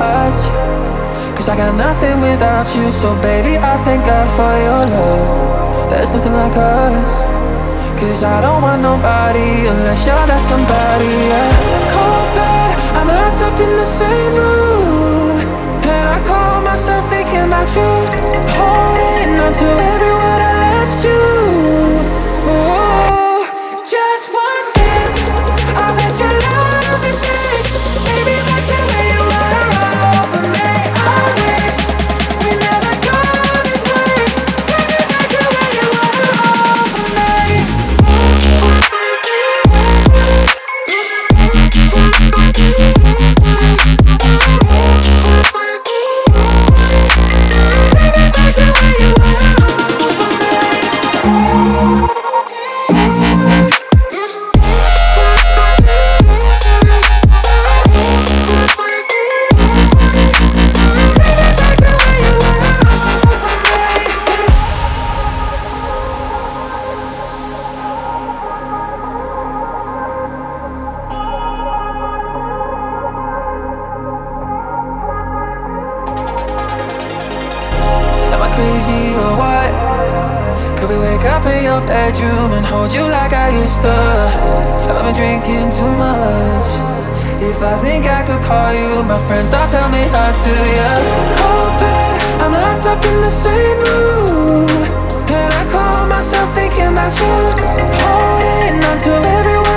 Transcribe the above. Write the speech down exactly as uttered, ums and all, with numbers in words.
touch. Cause I got nothing without you. So baby, I thank God for your love. There's nothing like us. Cause I don't want nobody unless you're that somebody, yeah. Cold bed, I'm locked up in the same room, and I call myself thinking about you, holding on to every word I left you. Ooh, just one sip, I'll let your love be changed. Take me back to where you were over me. I wish we never gone this way. Take me back to where you were over me. Crazy or what? Could we wake up in your bedroom and hold you like I used to? I've been drinking too much. If I think I could call you, my friends all tell me not to, yeah. Cold bed, I'm locked up in the same room, and I call myself thinking about you, holding on to every word